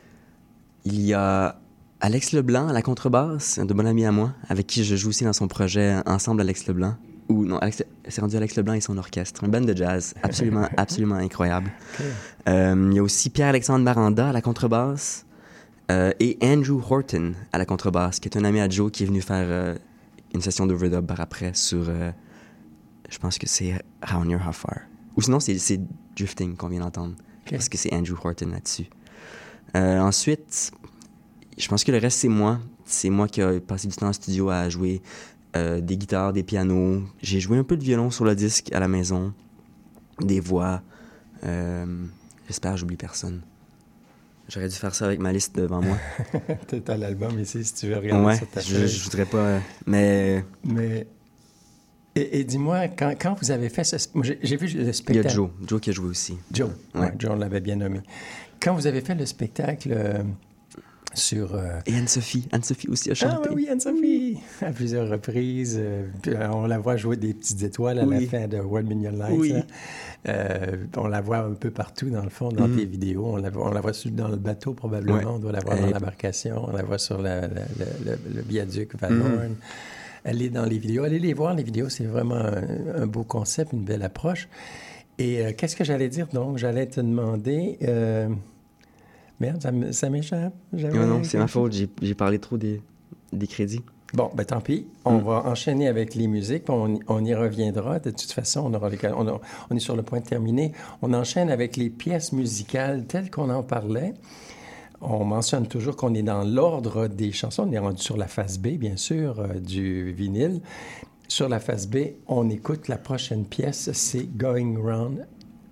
il y a Alex Leblanc à la contrebasse, un de bon ami à moi, avec qui je joue aussi dans son projet Ensemble Alex Leblanc. Ou non, Alex, c'est rendu Alex Leblanc et son orchestre. Un band de jazz absolument, absolument incroyable. Okay. Euh, il y a aussi Pierre-Alexandre Maranda à la contrebasse euh, et Andrew Horton à la contrebasse, qui est un ami à Joe qui est venu faire euh, une session d'overdub par après sur, euh, je pense que c'est How Near, How Far. Ou sinon, c'est, c'est Drifting qu'on vient d'entendre. Okay. Parce que c'est Andrew Horton là-dessus. Euh, ensuite... Je pense que le reste, c'est moi. C'est moi qui ai passé du temps en studio à jouer euh, des guitares, des pianos. J'ai joué un peu de violon sur le disque à la maison, des voix. Euh, j'espère que j'oublie personne. J'aurais dû faire ça avec ma liste devant moi. T'as l'album ici, si tu veux regarder ouais, sur ta je, je voudrais pas... Mais... mais... Et, et dis-moi, quand, quand vous avez fait ce... J'ai, j'ai vu le spectacle... Il y a Joe. Joe qui a joué aussi. Joe. Ouais. Ouais, Joe, on l'avait bien nommé. Quand vous avez fait le spectacle... Euh... Sur, euh... Et Anne-Sophie. Anne-Sophie aussi a chanté. Ah oui, Anne-Sophie! À plusieurs reprises. Euh, on la voit jouer des petites étoiles à oui. la fin de One Million Lights. Oui. Hein. Euh, on la voit un peu partout, dans le fond, dans mm. tes vidéos. On la, on la voit dans le bateau, probablement. Ouais. On doit la voir dans l'embarcation. On la voit sur la, la, la, le, le viaduc Van Horn. Mm. Elle est dans les vidéos. Allez les voir, les vidéos. C'est vraiment un, un beau concept, une belle approche. Et euh, qu'est-ce que j'allais dire, donc? J'allais te demander... Euh, Merde, ça, ça m'échappe. Non, non, c'est ma faute. J'ai, j'ai parlé trop des, des crédits. Bon, ben tant pis. On mm. va enchaîner avec les musiques, puis on, on y reviendra. De toute façon, on, aura les, on, a, on est sur le point de terminer. On enchaîne avec les pièces musicales telles qu'on en parlait. On mentionne toujours qu'on est dans l'ordre des chansons. On est rendu sur la face B, bien sûr, euh, du vinyle. Sur la face B, on écoute la prochaine pièce. C'est « Going Round Again ».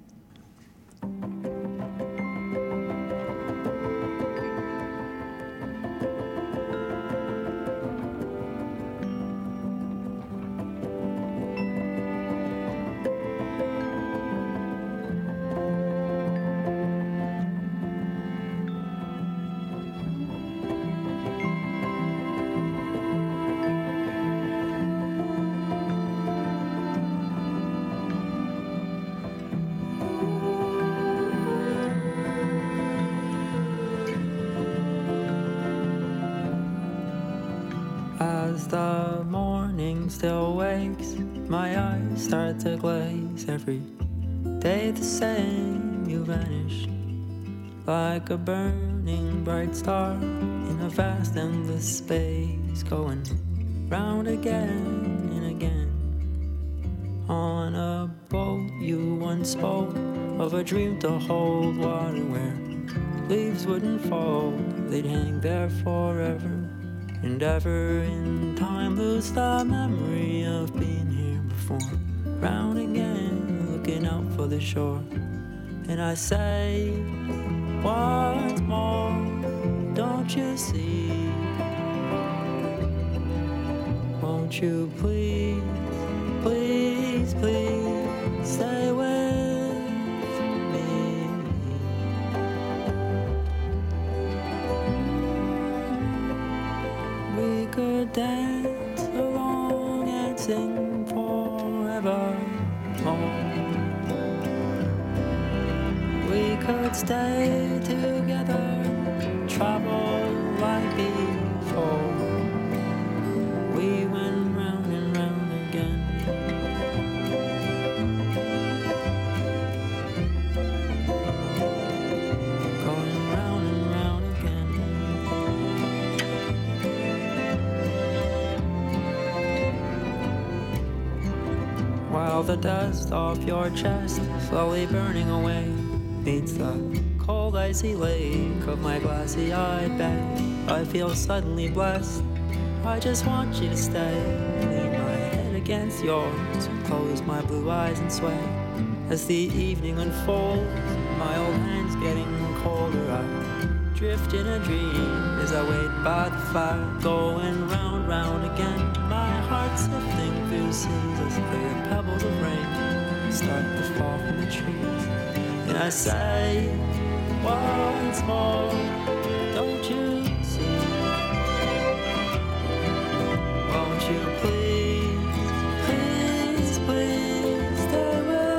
As the morning still wakes, my eyes start to glaze. Every day the same, you vanish like a burning bright star in a vast endless space, going round again and again. On a boat you once spoke of a dream to hold water where leaves wouldn't fall, they'd hang there forever. And ever in time lose the memory of being here before. Round again, looking out for the shore. And I say, once more, don't you see? Won't you please, please, please stay with me? We could dance along and sing forevermore. We could stay together, try feel the dust off your chest slowly burning away. Meets the cold icy lake of my glassy-eyed bed. I feel suddenly blessed. I just want you to stay. Lean my head against yours, close my blue eyes and sway. As the evening unfolds, my old hands getting colder. I drift in a dream as I wait by the fire, going round, round again. My heart sifting through seas as clear pebbles of rain start to fall from the trees. And I say once more, don't you see? Won't you please, please, please stay with me?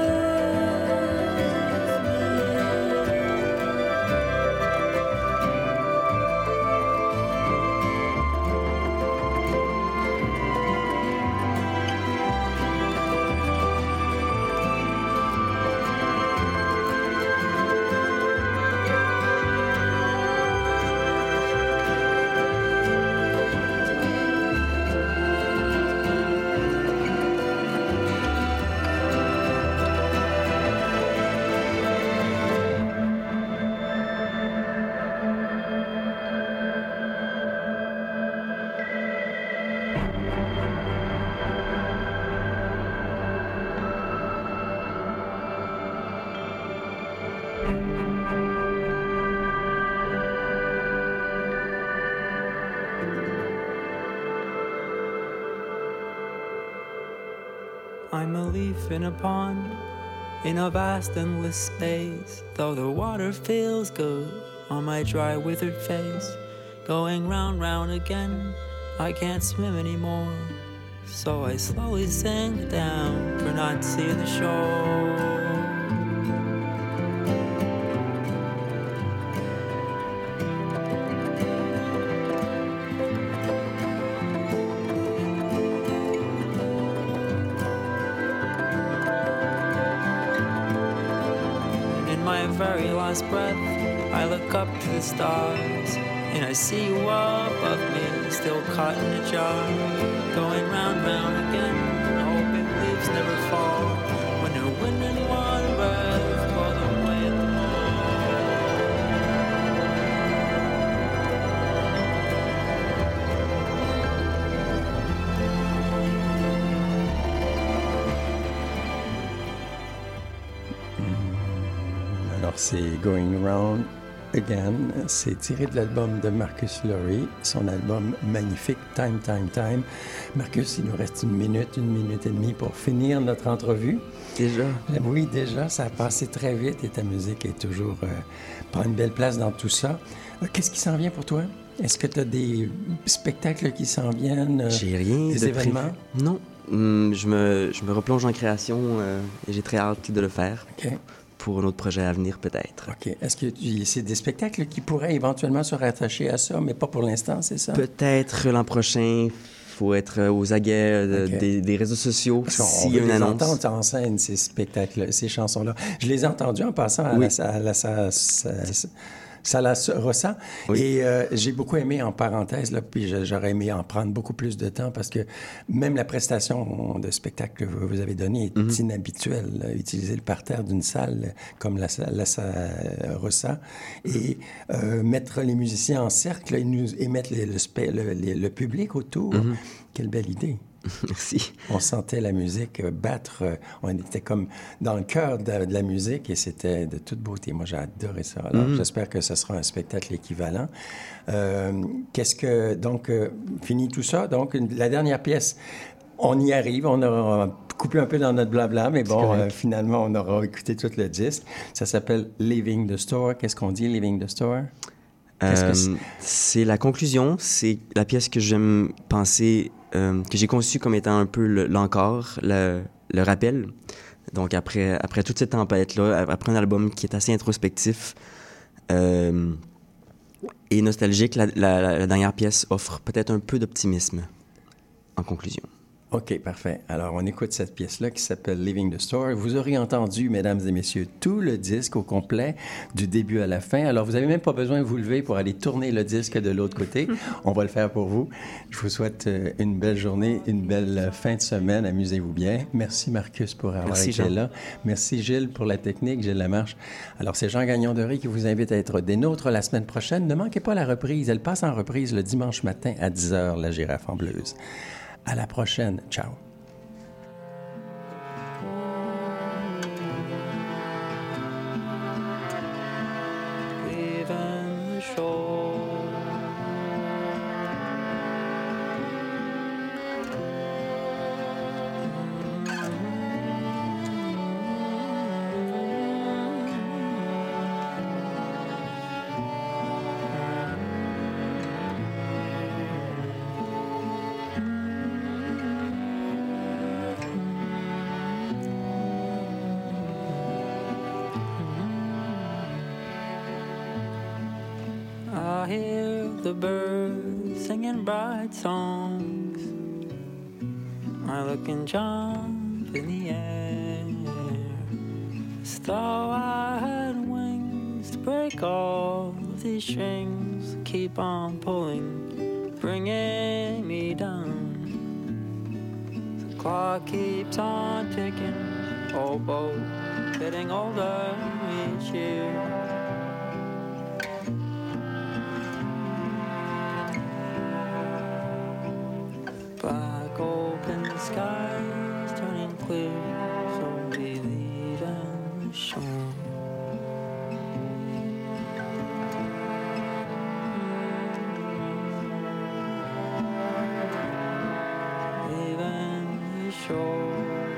I'm a leaf in a pond, in a vast endless space. Though the water feels good on my dry withered face, going round, round again, I can't swim anymore. So I slowly sink down for not seeing the shore. Very last breath, I look up to the stars, and I see you above me, still caught in a jar, going round, round again, hoping leaves never fall, when the wind and one breath blow them away at the Alors, c'est Going Round Again. C'est tiré de l'album de Marcus Loree, son album magnifique Time, Time, Time. Marcus, il nous reste une minute, une minute et demie pour finir notre entrevue. Déjà? Oui, déjà, ça a passé très vite et ta musique est toujours euh, prend une belle place dans tout ça. Euh, qu'est-ce qui s'en vient pour toi? Est-ce que tu as des spectacles qui s'en viennent? Euh, j'ai rien des de événements? Prévu. Non. Hum, je, me, je me replonge en création euh, et j'ai très hâte de le faire. OK. Pour un autre projet à venir, peut-être. OK. Est-ce que tu, c'est des spectacles qui pourraient éventuellement se rattacher à ça, mais pas pour l'instant, c'est ça? Peut-être l'an prochain. Il faut être aux aguets de, okay. des, des réseaux sociaux s'il y a une annonce. On entend en scène ces spectacles, ces chansons-là. Je les ai entendus en passant à oui. la, à la, à la, Sala Rossa. Oui. Et euh, j'ai beaucoup aimé, en parenthèse, là, puis j'aurais aimé en prendre beaucoup plus de temps parce que même la prestation de spectacle que vous avez donnée est mm-hmm. inhabituelle. Là, utiliser le parterre d'une salle comme la, la Sala Rossa et euh, mettre les musiciens en cercle et, nous, et mettre les, le, le, le, le public autour. Mm-hmm. Quelle belle idée. Merci. On sentait la musique battre. On était comme dans le cœur de, de la musique et c'était de toute beauté. Moi, j'ai adoré ça. Alors, mm-hmm. j'espère que ce sera un spectacle équivalent. Euh, qu'est-ce que... Donc, euh, fini tout ça. Donc, une, la dernière pièce, on y arrive. On aura coupé un peu dans notre blabla, mais bon, euh, finalement, on aura écouté tout le disque. Ça s'appelle « Leaving the Store ». Qu'est-ce qu'on dit, « Leaving the Store » ? Euh, que c'est? c'est la conclusion. C'est la pièce que j'aime penser... Euh, que j'ai conçu comme étant un peu le, l'encore, le, le rappel. Donc, après, après toute cette tempête-là, après un album qui est assez introspectif euh, et nostalgique, la, la, la dernière pièce offre peut-être un peu d'optimisme en conclusion. OK, parfait. Alors, on écoute cette pièce-là qui s'appelle Leaving the Store. Vous aurez entendu, mesdames et messieurs, tout le disque au complet, du début à la fin. Alors, vous n'avez même pas besoin de vous lever pour aller tourner le disque de l'autre côté. On va le faire pour vous. Je vous souhaite une belle journée, une belle fin de semaine. Amusez-vous bien. Merci, Marcus, pour avoir Merci, été Jean. là. Merci, Gilles, pour la technique, Gilles Lamarche. Alors, c'est Jean Gagnon de Ré qui vous invite à être des nôtres la semaine prochaine. Ne manquez pas la reprise. Elle passe en reprise le dimanche matin à dix heures, la Girafe en Bleuze. À la prochaine. Ciao. Leaving the shore. I hear the birds singing bright songs. I look and jump in the air, as though I had wings to break all of these strings that keep on pulling, bringing me down. The clock keeps on ticking, oh boat, getting older each year. Black open skies turning clear, so we leave the shore. Leaving the shore.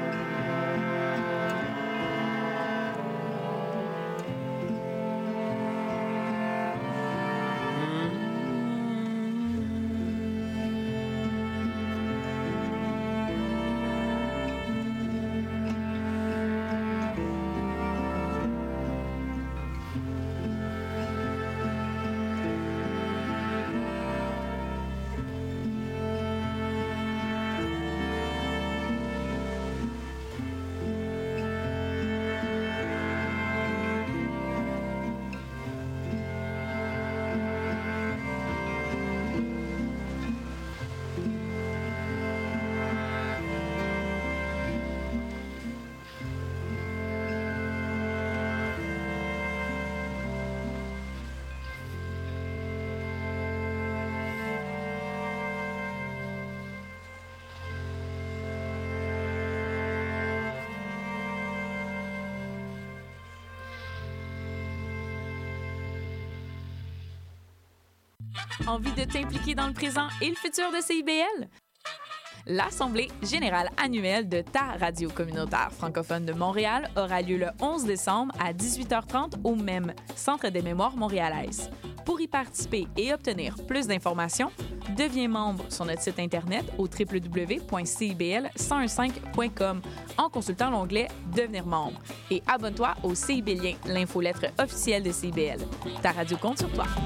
Envie de t'impliquer dans le présent et le futur de C I B L? L'Assemblée générale annuelle de ta radio communautaire francophone de Montréal aura lieu le onze décembre à dix-huit heures trente au M E M, Centre des mémoires montréalaises. Pour y participer et obtenir plus d'informations, deviens membre sur notre site Internet au w w w point c i b l cent quinze point com en consultant l'onglet « Devenir membre » et abonne-toi au CIBélien, l'infolettre officielle de C I B L. Ta radio compte sur toi.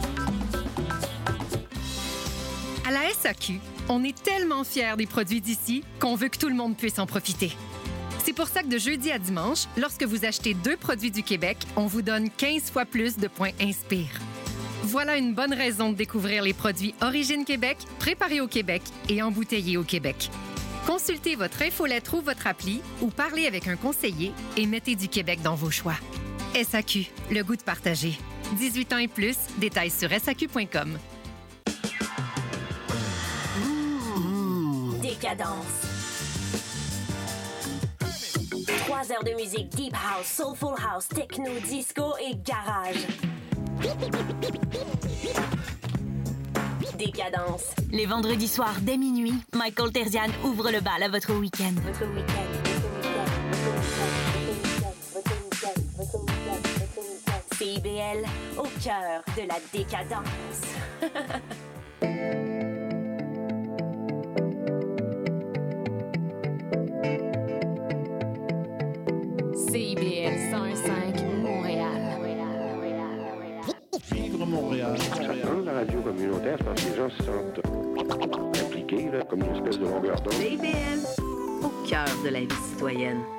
À la S A Q, on est tellement fiers des produits d'ici qu'on veut que tout le monde puisse en profiter. C'est pour ça que de jeudi à dimanche, lorsque vous achetez deux produits du Québec, on vous donne quinze fois plus de points Inspire. Voilà une bonne raison de découvrir les produits Origine Québec, préparés au Québec et embouteillés au Québec. Consultez votre infolettre ou votre appli ou parlez avec un conseiller et mettez du Québec dans vos choix. S A Q, le goût de partager. dix-huit ans et plus, détails sur s a q point com. Décadence. Trois heures de musique deep house, soulful house, techno, disco et garage. Décadence. Les vendredis soirs dès minuit, Michael Terzian ouvre le bal à votre week-end. Votre week-end. C I B L au cœur de la décadence. C I B L cent quinze Montréal. Vivre Montréal. La radio communautaire, parce que les gens se sentent impliqués. compliqué, là, comme une espèce de longueur d'onde. C I B L, au cœur de la vie citoyenne.